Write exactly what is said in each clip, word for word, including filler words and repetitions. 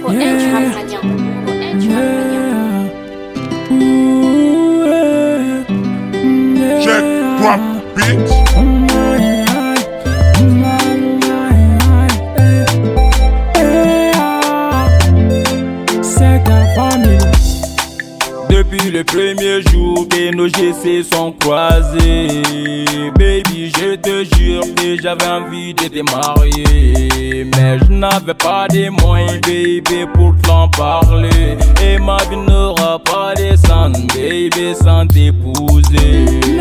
Check, drop, bitch. Depuis le premier jour que nos G C sont croisés, baby, je te jure que j'avais envie de te marier, mais je n'avais pas de moyens, baby, pour t'en parler. Et ma vie n'aura pas de sens, baby, sans t'épouser.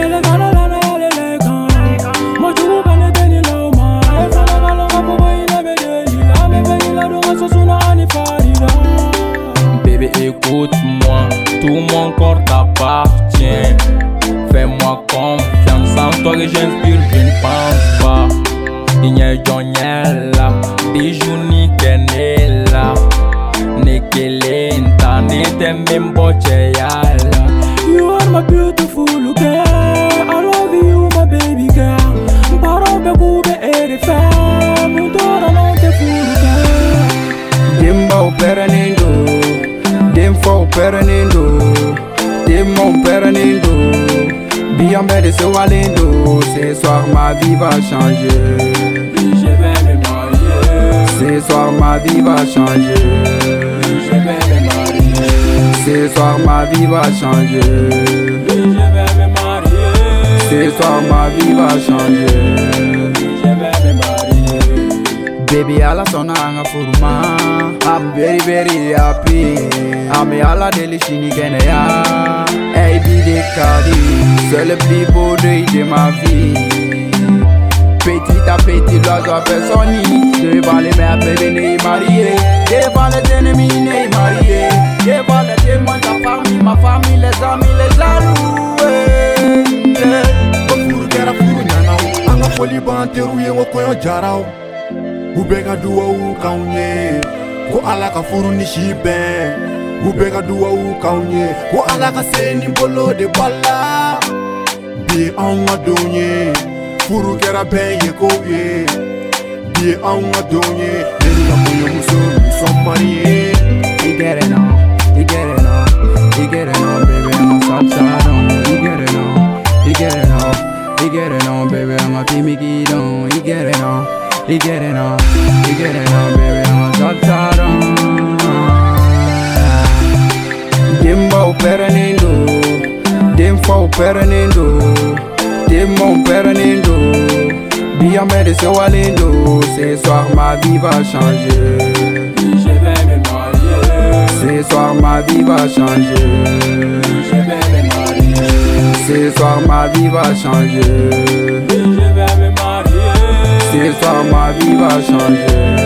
Bébé, écoute-moi, tout mon corps t'appartient. Fais-moi confiance, sans toi que j'inspire, je ne pense pas. Igne Jonyela, bijou ni kenela, ni kelenta, ni temimbo cheyala. You are my beautiful girl, I love you my baby girl. Mparo be kube ere fam, mudora non te fuluka. Dimba operanindo, dimfa operanindo, dimma operanindo. Bien belle se walindo, ce soir ma vie va changer. Je vais me marier, Ce soir ma vie va changer. je vais me marier, Ce soir ma vie va changer. je vais me marier, Ce soir ma vie va changer. je vais me marier. Baby, alla sona anga furuma. I'm very very happy. Ami alla deli shini kene ya. Hey bide kadi, c'est le plus beau deuil de ma vie. Petit à petit l'oiseau fait son nid. Devant les mères bébé n'est marié. Devant les ennemis n'est marié. Devant les témoins de ta famille, ma famille, les amis, les jaloux. Furu kera furu nyanao, anga foli banteru yengo koyo jarao. Ubega duwa u kaunye, ko ala ka furu ni shibe. Ubega duwa u kaunye, ko ala ka seni bolo de bala. Bi anga donye, furu kera benye koye. Bi anga donye, neni ka moyo muso, muso mariye. You get it on, you get it on, you get it on, baby, I'm a salsa on. You get it on, you get it on, you get it on, baby, I'm a Timmy on. You get it on, you get it on, you get it on, baby, I'm a salsa on. Dimba operanindo, dimfa operanindo, dimma operanindo. Bien belle se walindo, ce soir ma vie va changer. Je vais me marier, Ce soir ma vie va changer. je vais me marier, Ce soir ma vie va changer. je vais me marier, Ce soir ma vie va changer.